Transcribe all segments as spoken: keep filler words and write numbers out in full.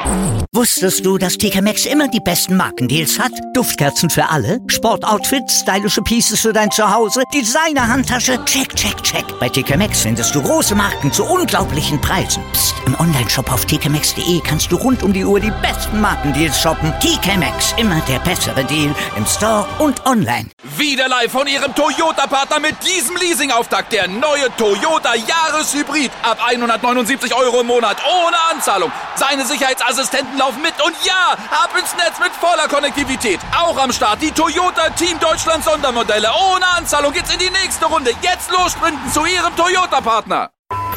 Wusstest du, dass T K Maxx immer die besten Markendeals hat? Duftkerzen für alle, Sportoutfits, stylische Pieces für dein Zuhause, Designer-Handtasche, check, check, check. Bei T K Maxx findest du große Marken zu unglaublichen Preisen. Psst. Im Onlineshop auf t k maxx punkt d e kannst du rund um die Uhr die besten Markendeals shoppen. T K Maxx, immer der bessere Deal im Store und online. Wieder live von Ihrem Toyota-Partner mit diesem Leasing-Auftakt. Der neue Toyota Jahreshybrid. Ab hundertneunundsiebzig Euro im Monat. Ohne Anzahlung. Seine Sicherheitsassistenten laufen mit. Und ja, ab ins Netz mit voller Konnektivität. Auch am Start die Toyota Team Deutschland Sondermodelle. Ohne Anzahlung geht's in die nächste Runde. Jetzt los sprinten zu Ihrem Toyota-Partner.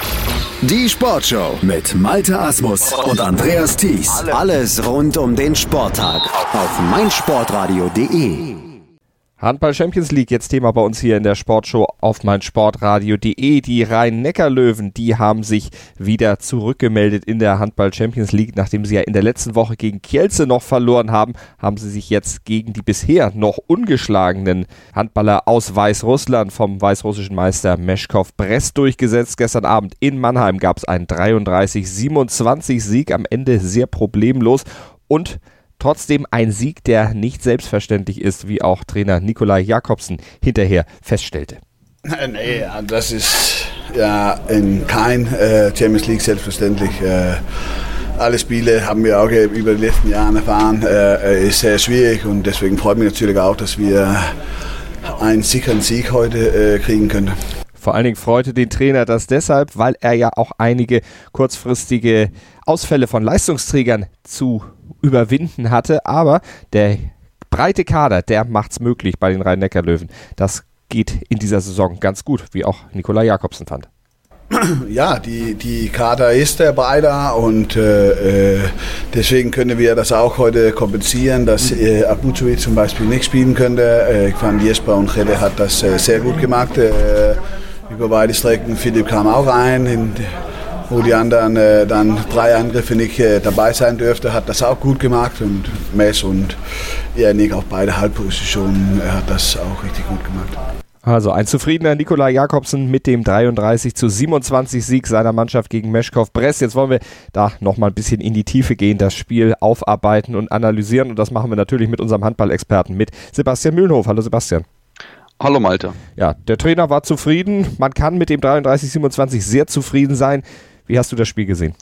Die Sportshow mit Malte Asmus und Andreas Thies. Alles rund um den Sporttag auf meinsportradio punkt de. Handball Champions League, jetzt Thema bei uns hier in der Sportshow auf meinsportradio punkt de. Die Rhein-Neckar-Löwen, die haben sich wieder zurückgemeldet in der Handball Champions League. Nachdem sie ja in der letzten Woche gegen Kielce noch verloren haben, haben sie sich jetzt gegen die bisher noch ungeschlagenen Handballer aus Weißrussland vom weißrussischen Meister Meshkov Brest durchgesetzt. Gestern Abend in Mannheim gab es einen dreiunddreißig siebenundzwanzig Sieg, am Ende sehr problemlos und trotzdem ein Sieg, der nicht selbstverständlich ist, wie auch Trainer Nikolai Jakobsen hinterher feststellte. Nee, das ist ja in kein äh, Champions League selbstverständlich. Äh, alle Spiele haben wir auch über die letzten Jahre erfahren, äh, ist sehr schwierig und deswegen freut mich natürlich auch, dass wir einen sicheren Sieg heute äh, kriegen können. Vor allen Dingen freute den Trainer das deshalb, weil er ja auch einige kurzfristige Ausfälle von Leistungsträgern zu überwinden hatte. Aber der breite Kader, der macht's möglich bei den Rhein-Neckar-Löwen. Das geht in dieser Saison ganz gut, wie auch Nikolai Jakobsen fand. Ja, die, die Kader ist der breiter und äh, deswegen können wir das auch heute kompensieren, dass äh, Abuzovic zum Beispiel nicht spielen könnte. Äh, ich fand, Jesper und Rede hat das äh, sehr gut gemacht. Äh, über beide Strecken. Philipp kam auch rein, in, wo die anderen äh, dann drei Angriffe nicht äh, dabei sein dürfte, hat das auch gut gemacht. Und Mess und Janik auf beide Halbpositionen äh, hat das auch richtig gut gemacht. Also ein zufriedener Nikolai Jakobsen mit dem dreiunddreißig zu siebenundzwanzig Sieg seiner Mannschaft gegen Meshkov Brest. Jetzt wollen wir da nochmal ein bisschen in die Tiefe gehen, das Spiel aufarbeiten und analysieren. Und das machen wir natürlich mit unserem Handballexperten, mit Sebastian Mühlenhof. Hallo Sebastian. Hallo Malte. Ja, der Trainer war zufrieden. Man kann mit dem dreiunddreißig siebenundzwanzig sehr zufrieden sein. Wie hast du das Spiel gesehen?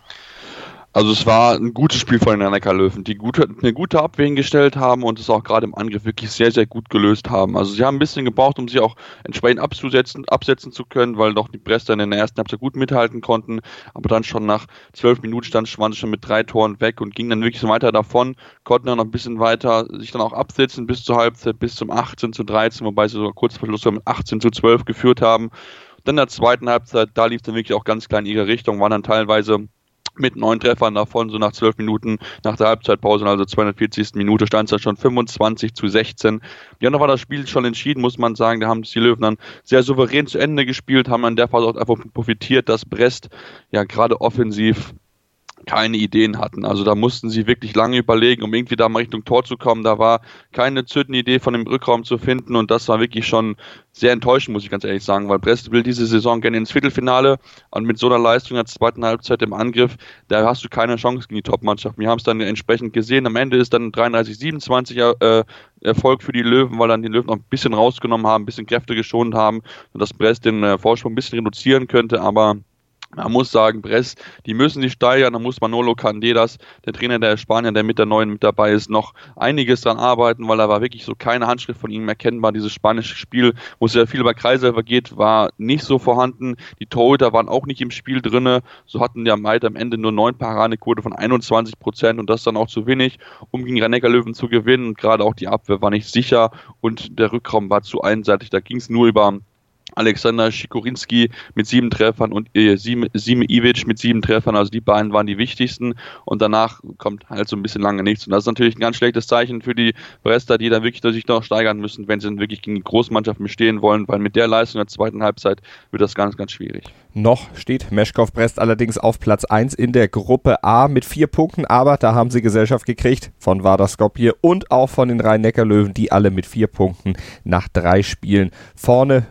Also es war ein gutes Spiel von den Rhein-Neckar-Löwen, die gute, eine gute Abwehr hingestellt haben und es auch gerade im Angriff wirklich sehr, sehr gut gelöst haben. Also sie haben ein bisschen gebraucht, um sie auch entsprechend abzusetzen, absetzen zu können, weil doch die Brester in der ersten Halbzeit gut mithalten konnten. Aber dann schon nach zwölf Minuten stand, waren sie schon mit drei Toren weg und gingen dann wirklich so weiter davon, konnten dann noch ein bisschen weiter sich dann auch absetzen bis zur Halbzeit, bis zum achtzehn zu dreizehn, wobei sie sogar kurz vor Schluss mit achtzehn zu zwölf geführt haben. Dann in der zweiten Halbzeit, da lief es dann wirklich auch ganz klar in ihre Richtung, waren dann teilweise mit neun Treffern davon, so nach zwölf Minuten nach der Halbzeitpause, also zweihundertvierzigsten Minute, stand es dann schon fünfundzwanzig zu sechzehn. Ja, da war das Spiel schon entschieden, muss man sagen. Da haben die Löwen dann sehr souverän zu Ende gespielt, haben an der Phase auch einfach profitiert, dass Brest ja gerade offensiv keine Ideen hatten. Also da mussten sie wirklich lange überlegen, um irgendwie da mal Richtung Tor zu kommen. Da war keine zündende Idee von dem Rückraum zu finden und das war wirklich schon sehr enttäuschend, muss ich ganz ehrlich sagen, weil Brest will diese Saison gerne ins Viertelfinale und mit so einer Leistung in der zweiten Halbzeit im Angriff, da hast du keine Chance gegen die Top-Mannschaft. Wir haben es dann entsprechend gesehen. Am Ende ist dann dreiunddreißig siebenundzwanzig äh, Erfolg für die Löwen, weil dann die Löwen noch ein bisschen rausgenommen haben, ein bisschen Kräfte geschont haben und dass Brest den äh, Vorsprung ein bisschen reduzieren könnte, aber man muss sagen, Brest, die müssen sich steigern, da muss Manolo Candelas, der Trainer der Spanier, der mit der Neuen mit dabei ist, noch einiges dran arbeiten, weil da war wirklich so keine Handschrift von ihm erkennbar. Dieses spanische Spiel, wo es ja viel über Kreisläufer geht, war nicht so vorhanden. Die Torhüter waren auch nicht im Spiel drinne. So hatten die am Ende nur neun Paradequote von einundzwanzig Prozent und das dann auch zu wenig, um gegen Rhein-Neckar-Löwen zu gewinnen. Und gerade auch die Abwehr war nicht sicher und der Rückraum war zu einseitig. Da ging es nur über Alexander Schikorinski mit sieben Treffern und äh, Sime, Sime Ivic mit sieben Treffern, also die beiden waren die wichtigsten und danach kommt halt so ein bisschen lange nichts und das ist natürlich ein ganz schlechtes Zeichen für die Brester, die dann wirklich sich noch steigern müssen, wenn sie dann wirklich gegen die Großmannschaften bestehen wollen, weil mit der Leistung in der zweiten Halbzeit wird das ganz, ganz schwierig. Noch steht Meshkov Brest allerdings auf Platz eins in der Gruppe A mit vier Punkten, aber da haben sie Gesellschaft gekriegt von Vardar Skopje und auch von den Rhein-Neckar-Löwen, die alle mit vier Punkten nach drei Spielen vorne. Vardar Skopje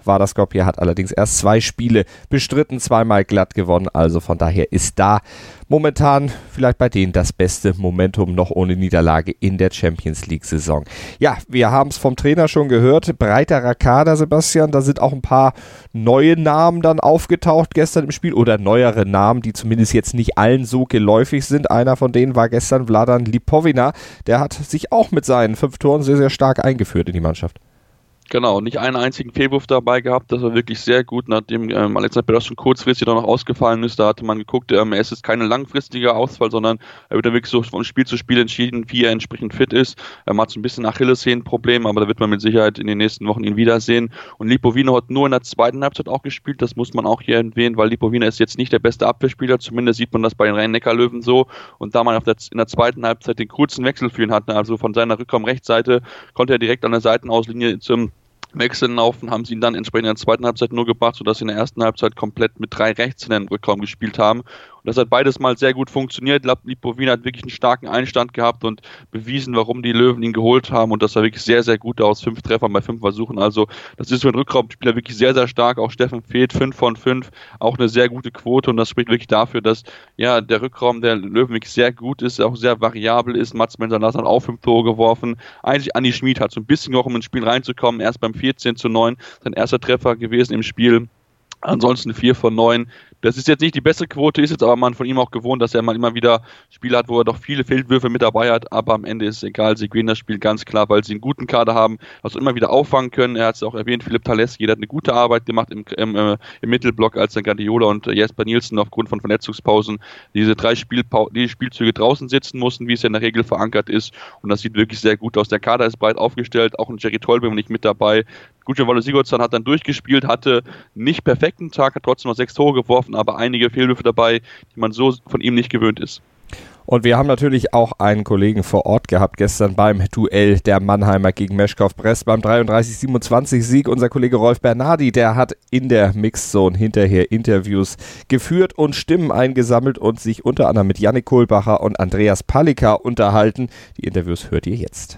Skopje hat allerdings erst zwei Spiele bestritten, zweimal glatt gewonnen. Also von daher ist da momentan vielleicht bei denen das beste Momentum noch ohne Niederlage in der Champions-League-Saison. Ja, wir haben es vom Trainer schon gehört. Breiterer Kader, Sebastian. Da sind auch ein paar neue Namen dann aufgetaucht gestern im Spiel oder neuere Namen, die zumindest jetzt nicht allen so geläufig sind. Einer von denen war gestern Vladan Lipovina. Der hat sich auch mit seinen fünf Toren sehr, sehr stark eingeführt in die Mannschaft. Genau, nicht einen einzigen Fehlwurf dabei gehabt, das war wirklich sehr gut, nachdem ähm, Alexander Peros schon kurzfristig dann noch ausgefallen ist, da hatte man geguckt, ähm, es ist kein langfristiger Ausfall, sondern er wird dann wirklich so von Spiel zu Spiel entschieden, wie er entsprechend fit ist. Er hat so ein bisschen Achillessehnenproblem, aber da wird man mit Sicherheit in den nächsten Wochen ihn wiedersehen. Und Lipovina hat nur in der zweiten Halbzeit auch gespielt, das muss man auch hier erwähnen, weil Lipovina ist jetzt nicht der beste Abwehrspieler, zumindest sieht man das bei den Rhein-Neckar-Löwen so. Und da man auf der, in der zweiten Halbzeit den kurzen Wechsel für ihn hatte, also von seiner Rückraum-Rechtsseite, konnte er direkt an der Seitenauslinie zum Wechseln laufen, haben sie ihn dann entsprechend in der zweiten Halbzeit nur gebracht, sodass sie in der ersten Halbzeit komplett mit drei Rechtshändern im Rückraum gespielt haben. Und das hat beides mal sehr gut funktioniert. Lipovina hat wirklich einen starken Einstand gehabt und bewiesen, warum die Löwen ihn geholt haben. Und das sah wirklich sehr, sehr gut aus. Fünf Treffern bei fünf Versuchen. Also das ist für einen Rückraumspieler wirklich sehr, sehr stark. Auch Steffen Feeth, fünf von fünf, auch eine sehr gute Quote. Und das spricht wirklich dafür, dass ja der Rückraum der Löwen wirklich sehr gut ist, auch sehr variabel ist. Mats Mensalas hat auch fünf Tore geworfen. Eigentlich Andi Schmid hat so ein bisschen noch, um ins Spiel reinzukommen, erst beim vierzehn zu neun sein erster Treffer gewesen im Spiel. Ansonsten vier von neun. Das ist jetzt nicht die beste Quote, ist jetzt aber man von ihm auch gewohnt, dass er mal immer wieder Spiele hat, wo er doch viele Fehlwürfe mit dabei hat, aber am Ende ist es egal, sie gewinnen das Spiel ganz klar, weil sie einen guten Kader haben, also immer wieder auffangen können. Er hat es auch erwähnt, Philipp Taleski, der hat eine gute Arbeit gemacht im, im, äh, im Mittelblock, als dann Guardiola und äh, Jesper Nielsen aufgrund von Verletzungspausen diese drei Spielpau- die Spielzüge draußen sitzen mussten, wie es ja in der Regel verankert ist, und das sieht wirklich sehr gut aus. Der Kader ist breit aufgestellt, auch ein Jerry Tolbein nicht mit dabei. Gudjon Walle Sigurdsson hat dann durchgespielt, hatte nicht perfekten Tag, hat trotzdem noch sechs Tore geworfen, aber einige Fehlwürfe dabei, die man so von ihm nicht gewöhnt ist. Und wir haben natürlich auch einen Kollegen vor Ort gehabt gestern beim Duell der Mannheimer gegen Meschkow Brest beim dreiunddreißig siebenundzwanzig Sieg. Unser Kollege Rolf Bernardi, der hat in der Mixzone hinterher Interviews geführt und Stimmen eingesammelt und sich unter anderem mit Jannik Kohlbacher und Andreas Palika unterhalten. Die Interviews hört ihr jetzt.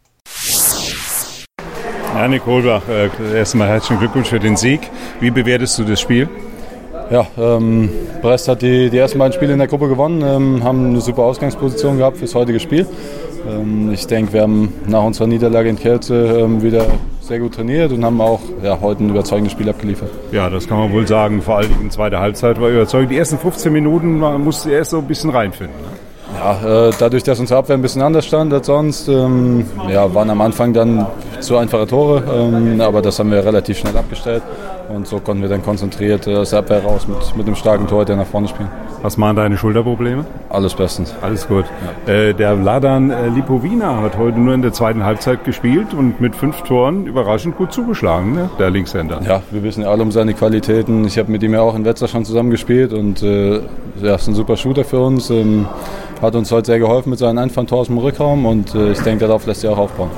Jannik Kohlbach, äh, erstmal herzlichen Glückwunsch für den Sieg. Wie bewertest du das Spiel? Ja, ähm, Brest hat die, die ersten beiden Spiele in der Gruppe gewonnen, ähm, haben eine super Ausgangsposition gehabt fürs heutige Spiel. Ähm, ich denke, wir haben nach unserer Niederlage in Kielce ähm, wieder sehr gut trainiert und haben auch ja, heute ein überzeugendes Spiel abgeliefert. Ja, das kann man wohl sagen. Vor allem die zweite Halbzeit war überzeugend. Die ersten fünfzehn Minuten man musste erst so ein bisschen reinfinden. Ne? Ja, äh, dadurch, dass unsere Abwehr ein bisschen anders stand als sonst, ähm, ja, waren am Anfang dann zu einfache Tore, ähm, aber das haben wir relativ schnell abgestellt und so konnten wir dann konzentriert äh, aus der Abwehr raus mit, mit einem starken Tor, der nach vorne spielen. Was waren deine Schulterprobleme? Alles bestens. Alles gut. Ja. Äh, der Vladan äh, Lipovina hat heute nur in der zweiten Halbzeit gespielt und mit fünf Toren überraschend gut zugeschlagen, ne? Der Linkshänder. Ja, wir wissen ja alle um seine Qualitäten. Ich habe mit ihm ja auch in Wetzlar schon zusammen gespielt und äh, er ist ein super Shooter für uns. Ähm, hat uns heute sehr geholfen mit seinen Einfalltoren aus dem Rückraum und äh, ich denke, darauf lässt sich auch aufbauen.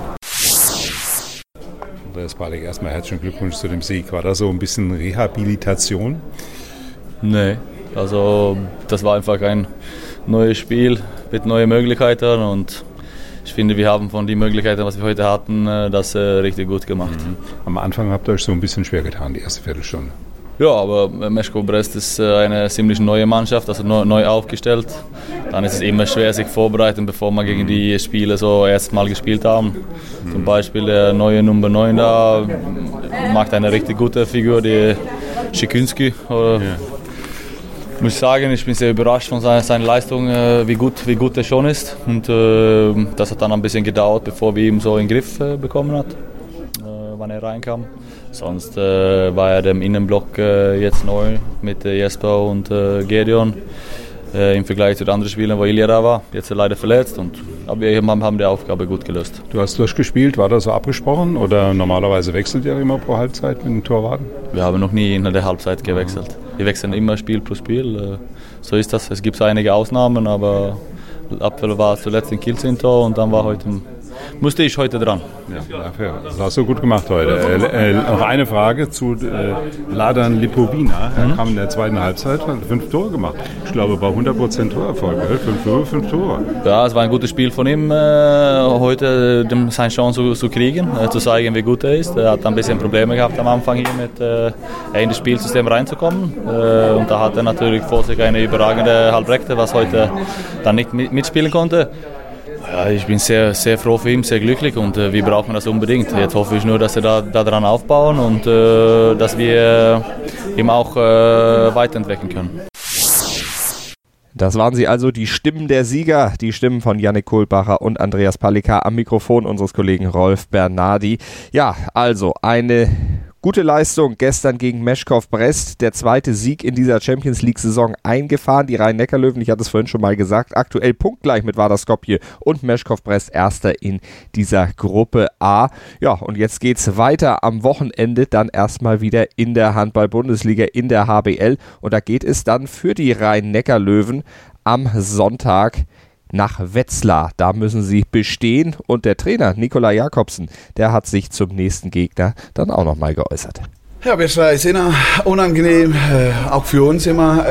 Andreas Palika, erstmal herzlichen Glückwunsch zu dem Sieg. War das so ein bisschen Rehabilitation? Nee, also das war einfach ein neues Spiel mit neuen Möglichkeiten und ich finde, wir haben von den Möglichkeiten, was wir heute hatten, das richtig gut gemacht. Mhm. Am Anfang habt ihr euch so ein bisschen schwer getan, die erste Viertelstunde. Ja, aber Meschkow Brest ist eine ziemlich neue Mannschaft, also neu aufgestellt. Dann ist es immer schwer, sich vorzubereiten, bevor wir gegen die Spiele so erstmal gespielt haben. Mhm. Zum Beispiel der neue Nummer neun da macht eine richtig gute Figur, die Schikunski. Ja. Muss ich sagen, ich bin sehr überrascht von seiner, seiner Leistung, wie gut, wie gut er schon ist. Und äh, das hat dann ein bisschen gedauert, bevor wir ihn so in den Griff äh, bekommen hat, äh, wann er reinkam. Sonst äh, war er im Innenblock äh, jetzt neu mit äh, Jesper und äh, Gedeon äh, im Vergleich zu den anderen Spielen, wo Ilya da war. Jetzt ist er leider verletzt, und, aber wir haben die Aufgabe gut gelöst. Du hast durchgespielt, war das so abgesprochen oder normalerweise wechselt ihr immer pro Halbzeit mit den Torwarten? Wir haben noch nie in der Halbzeit gewechselt. Wir wechseln immer Spiel pro Spiel, äh, so ist das. Es gibt einige Ausnahmen, aber Abwehr war zuletzt in Kielce im Tor und dann war heute musste ich heute dran. Ja, dafür. Das hast du gut gemacht heute. Äh, äh, noch eine Frage zu äh, Ladan Lipovina. Er mhm. kam in der zweiten Halbzeit, hat fünf Tore gemacht. Ich glaube, bei hundert Prozent Torerfolg. Fünf Tore, fünf Tore. Ja, es war ein gutes Spiel von ihm, äh, heute äh, seine Chance zu, zu kriegen, äh, zu zeigen, wie gut er ist. Er hat ein bisschen Probleme gehabt am Anfang hier mit äh, in das Spielsystem reinzukommen. Äh, und da hat er natürlich vor sich eine überragende Halbrechte, was heute dann nicht mitspielen konnte. Ja, ich bin sehr, sehr froh für ihn, sehr glücklich und äh, wir brauchen das unbedingt. Jetzt hoffe ich nur, dass wir da, da dran aufbauen und äh, dass wir ihn auch äh, weiterentwickeln können. Das waren sie also, die Stimmen der Sieger, die Stimmen von Yannick Kohlbacher und Andreas Palika am Mikrofon unseres Kollegen Rolf Bernardi. Ja, also eine gute Leistung gestern gegen Meshkov Brest, der zweite Sieg in dieser Champions-League-Saison eingefahren. Die Rhein-Neckar-Löwen, ich hatte es vorhin schon mal gesagt, aktuell punktgleich mit Vardar Skopje und Meshkov Brest, erster in dieser Gruppe A. Ja, und jetzt geht's weiter am Wochenende, dann erstmal wieder in der Handball-Bundesliga, in der H B L. Und da geht es dann für die Rhein-Neckar-Löwen am Sonntag nach Wetzlar. Da müssen sie bestehen und der Trainer Nikolai Jakobsen, der hat sich zum nächsten Gegner dann auch nochmal geäußert. Ja, Wetzlar ist immer unangenehm, äh, auch für uns immer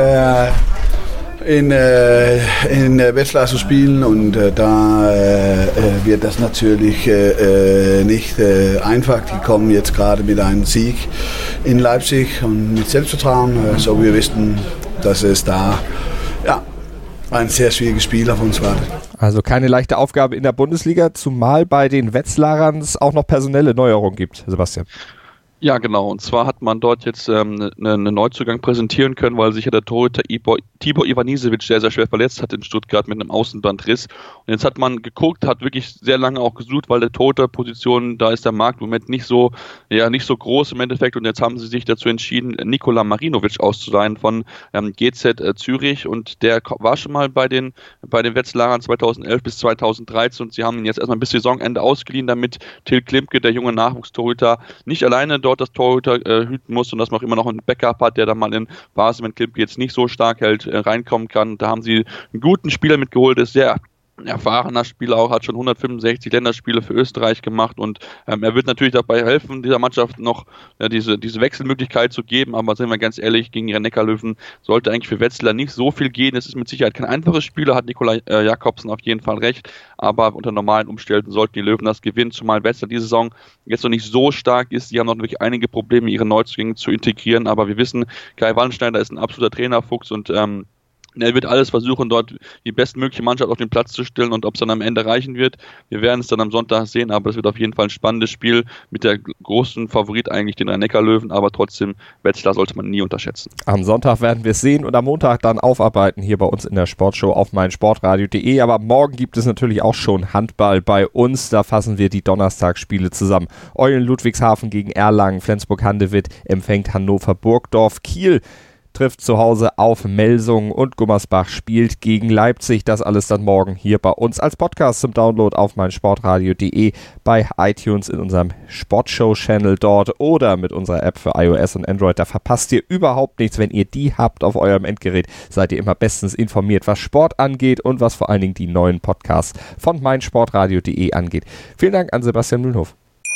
äh, in, äh, in Wetzlar zu spielen und äh, da äh, wird das natürlich äh, nicht äh, einfach. Die kommen jetzt gerade mit einem Sieg in Leipzig und mit Selbstvertrauen, äh, so wir wissen, dass es da ja, ein sehr schwieriges Spiel auf uns wartet. Also keine leichte Aufgabe in der Bundesliga, zumal bei den Wetzlarern es auch noch personelle Neuerungen gibt, Sebastian. Ja, genau. Und zwar hat man dort jetzt ähm, eine, eine Neuzugang präsentieren können, weil sich ja der Torhüter Tibor Ivanisevic sehr, sehr schwer verletzt hat in Stuttgart mit einem Außenbandriss. Und jetzt hat man geguckt, hat wirklich sehr lange auch gesucht, weil der Torhüterposition, da ist der Markt im Moment nicht so, ja, nicht so groß im Endeffekt. Und jetzt haben sie sich dazu entschieden, Nikola Marinovic auszuleihen von ähm, G Z äh, Zürich. Und der war schon mal bei den, bei den Wetzlarern zweitausendelf bis zweitausenddreizehn. Und sie haben ihn jetzt erstmal bis Saisonende ausgeliehen, damit Till Klimke, der junge Nachwuchstorhüter, nicht alleine dort das Torhüter äh, hüten muss und dass man auch immer noch einen Backup hat, der dann mal in Phasen, wenn Klimke jetzt nicht so stark hält, äh, reinkommen kann. Da haben sie einen guten Spieler mitgeholt, ist sehr erfahrener Spieler auch, hat schon hundertfünfundsechzig Länderspiele für Österreich gemacht und ähm, er wird natürlich dabei helfen, dieser Mannschaft noch ja, diese, diese Wechselmöglichkeit zu geben, aber sind wir ganz ehrlich, gegen die Rhein-Neckar-Löwen sollte eigentlich für Wetzlar nicht so viel gehen. Es ist mit Sicherheit kein einfaches Spiel, da hat Nikolai äh, Jakobsen auf jeden Fall recht, aber unter normalen Umständen sollten die Löwen das gewinnen, zumal Wetzlar diese Saison jetzt noch nicht so stark ist. Die haben noch wirklich einige Probleme, ihre Neuzugänge zu integrieren, aber wir wissen, Kai Wallensteiner ist ein absoluter Trainerfuchs und ähm, er wird alles versuchen, dort die bestmögliche Mannschaft auf den Platz zu stellen und ob es dann am Ende reichen wird, wir werden es dann am Sonntag sehen, aber es wird auf jeden Fall ein spannendes Spiel mit der großen Favorit eigentlich, den Rhein-Neckar-Löwen, aber trotzdem, Wetzlar sollte man nie unterschätzen. Am Sonntag werden wir es sehen und am Montag dann aufarbeiten hier bei uns in der Sportshow auf meinsportradio punkt de, aber morgen gibt es natürlich auch schon Handball bei uns, da fassen wir die Donnerstagsspiele zusammen. Eulen Ludwigshafen gegen Erlangen, Flensburg-Handewitt empfängt Hannover Burgdorf, Kiel trifft zu Hause auf Melsungen und Gummersbach spielt gegen Leipzig. Das alles dann morgen hier bei uns als Podcast zum Download auf meinsportradio punkt de, bei iTunes in unserem Sportshow-Channel dort oder mit unserer App für iOS und Android. Da verpasst ihr überhaupt nichts. Wenn ihr die habt auf eurem Endgerät, seid ihr immer bestens informiert, was Sport angeht und was vor allen Dingen die neuen Podcasts von meinsportradio punkt de angeht. Vielen Dank an Sebastian Mühlenhof.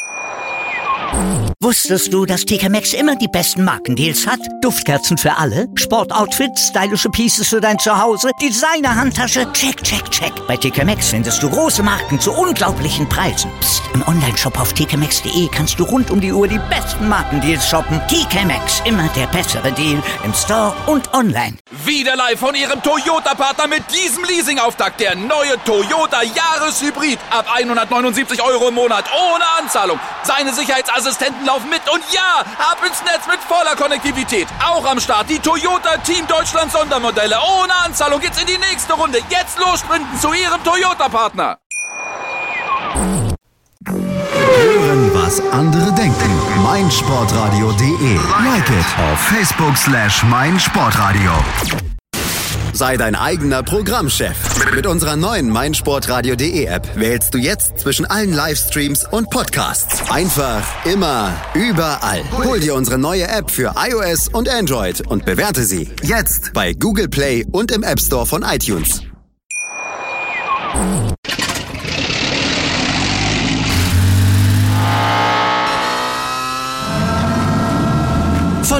Wusstest du, dass T K Maxx immer die besten Markendeals hat? Duftkerzen für alle, Sportoutfits, stylische Pieces für dein Zuhause, Designer-Handtasche, check, check, check. Bei T K Maxx findest du große Marken zu unglaublichen Preisen. Psst. im Onlineshop auf t k maxx punkt de kannst du rund um die Uhr die besten Markendeals shoppen. T K Maxx, immer der bessere Deal im Store und online. Wieder live von ihrem Toyota-Partner mit diesem Leasing-Auftakt. Der neue Toyota Jahreshybrid. Ab hundertneunundsiebzig Euro im Monat ohne Anzahlung. Seine Sicherheitsassistenten laufen mit und ja, ab ins Netz mit voller Konnektivität. Auch am Start die Toyota Team Deutschland Sondermodelle. Ohne Anzahlung geht's in die nächste Runde. Jetzt los sprinten zu ihrem Toyota-Partner. Hören, was andere denken. meinsportradio punkt de. Like it auf Facebook slash meinsportradio. Sei dein eigener Programmchef. Mit unserer neuen meinsportradio punkt de App wählst du jetzt zwischen allen Livestreams und Podcasts. Einfach, immer, überall. Hol dir unsere neue App für iOS und Android und bewerte sie jetzt bei Google Play und im App Store von iTunes.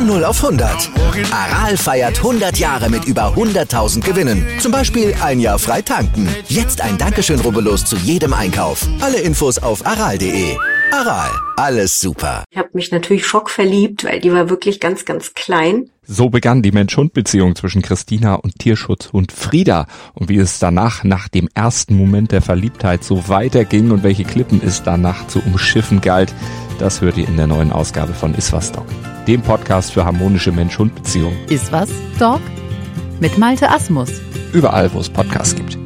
Von null auf hundert. Aral feiert hundert Jahre mit über hunderttausend Gewinnen. Zum Beispiel ein Jahr frei tanken. Jetzt ein Dankeschön, rubbellos zu jedem Einkauf. Alle Infos auf aral punkt de. Aral, alles super. Ich habe mich natürlich schockverliebt, weil die war wirklich ganz, ganz klein. So begann die Mensch-Hund-Beziehung zwischen Christina und Tierschutzhund Frieda. Und wie es danach, nach dem ersten Moment der Verliebtheit, so weiterging und welche Klippen es danach zu umschiffen galt, das hört ihr in der neuen Ausgabe von Iswas Dog, dem Podcast für harmonische Mensch-Hund-Beziehungen. Iswas Dog mit Malte Asmus. Überall, wo es Podcasts gibt.